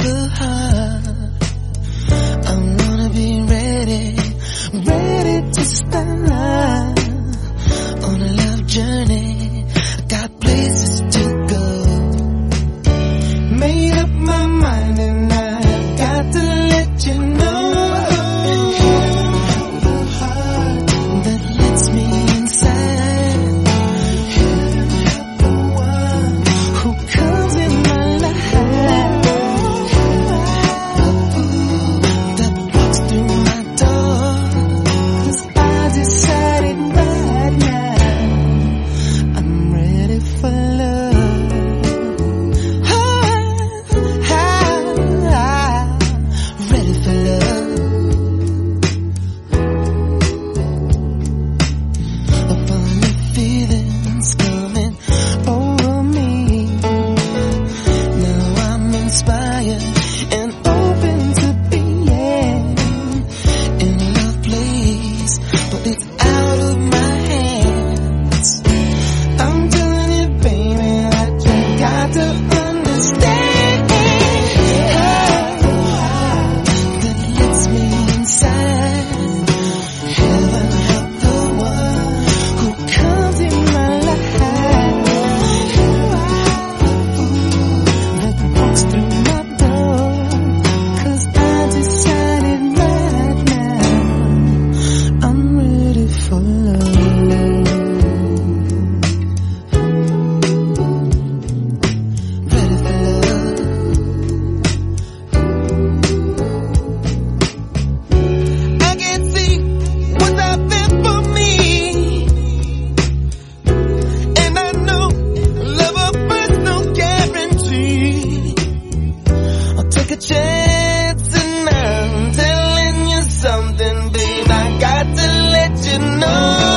the heart. I wanna be ready, ready to start on a love journey. I got places to go. Made up my mind and I got to let you know. Chance and I'm telling you something, babe. I got to let you know.